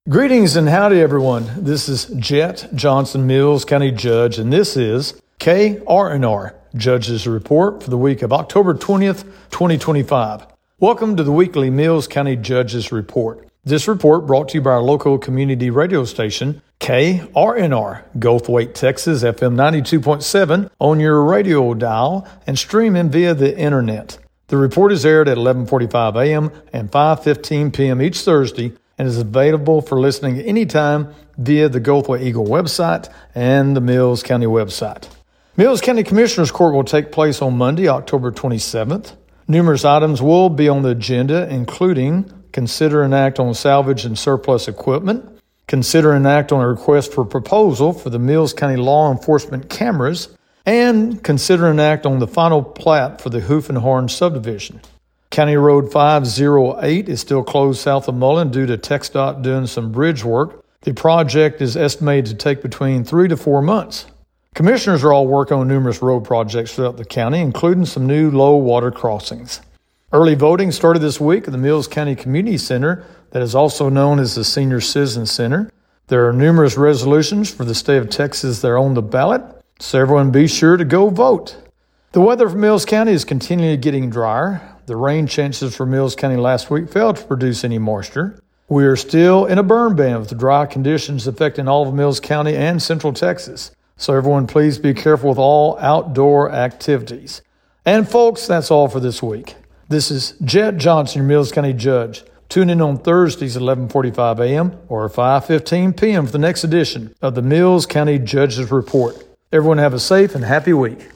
Greetings and howdy, everyone. This is Jet Johnson, Mills County Judge, and this is KRNR Judge's Report for the week of October 20th, 2025. Welcome to the weekly Mills County Judge's Report. This report brought to you by our local community radio station, KRNR, Goldthwaite, Texas, FM 92.7 on your radio dial and streaming via the internet. The report is aired at 11:45 a.m. and 5:15 p.m. each Thursday and is available for listening anytime via the Goldthwaite Eagle website and the Mills County website. Mills County Commissioners Court will take place on Monday, October 27th. Numerous items will be on the agenda, including consider an act on salvage and surplus equipment, consider an act on a request for proposal for the Mills County law enforcement cameras, and consider an act on the final plat for the Hoof and Horn subdivision. County Road 508 is still closed south of Mullen due to TxDOT doing some bridge work. The project is estimated to take between 3 to 4 months. Commissioners are all working on numerous road projects throughout the county, including some new low water crossings. Early voting started this week at the Mills County Community Center, that is also known as the Senior Citizen Center. There are numerous resolutions for the state of Texas that are on the ballot, so everyone be sure to go vote. The weather for Mills County is continually getting drier. The rain chances for Mills County last week failed to produce any moisture. We are still in a burn ban with dry conditions affecting all of Mills County and Central Texas. So everyone, please be careful with all outdoor activities. And folks, that's all for this week. This is Jet Johnson, your Mills County Judge. Tune in on Thursdays at 11:45 a.m. or 5:15 p.m. for the next edition of the Mills County Judge's Report. Everyone have a safe and happy week.